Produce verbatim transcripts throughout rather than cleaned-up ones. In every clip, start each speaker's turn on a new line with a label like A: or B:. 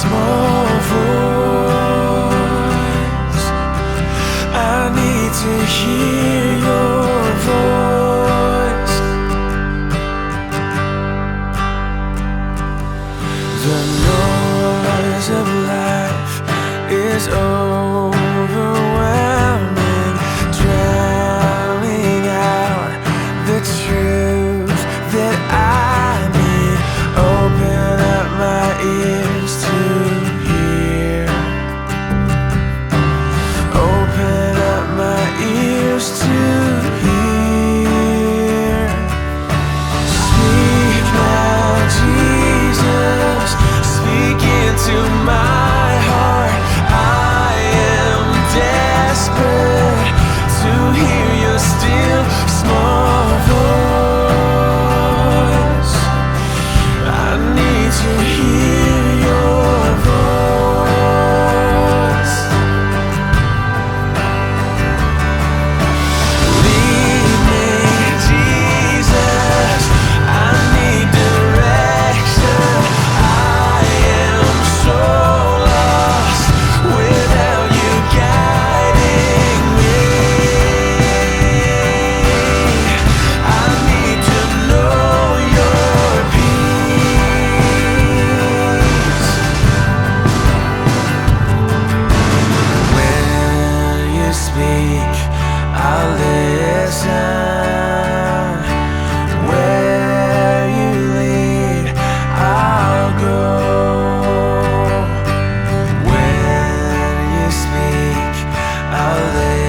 A: small voice. I need to hear your voice. The noise of life is overwhelming, drowning out the truth that I need. Open up my ears to hear. Open up my ears to hear. Speak now, Jesus. Speak into my heart. I am desperate to hear your still small voice. I need to hear your voice. Lead me, Jesus. I need direction. I am so lost without you guiding me. I need to know your peace. When you speak, I'll listen. Where you lead, I'll go. When you speak, I'll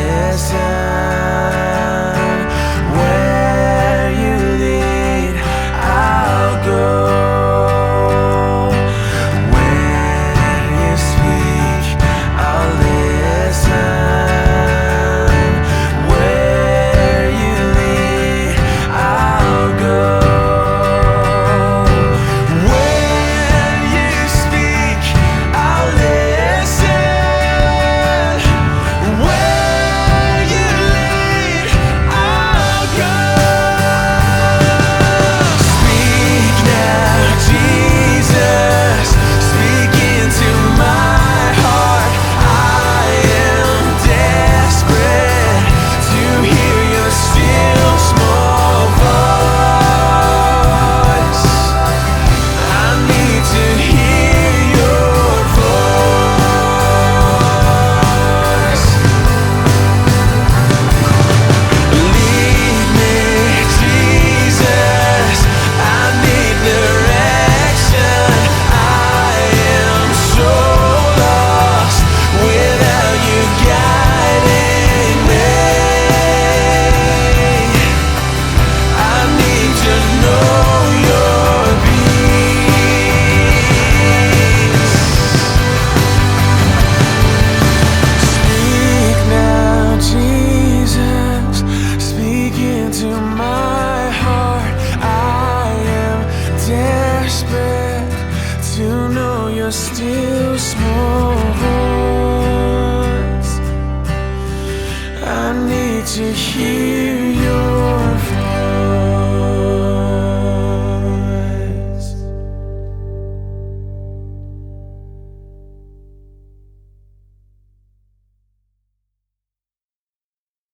A: listen. Where you lead, I'll go. When you speak, I'll listen. Where you lead, I'll go. When you speak, I'll listen. Where you lead, I'll go. Speak now, Jesus. Speak into my heart. I am desperate to hear your still small voice. I need to hear your voice. Lead me, Jesus. I need direction. I am so lost without you guiding me. I need to know your peace. Speak now, Jesus. Speak into my heart. I am desperate to know your still small voice. I need to hear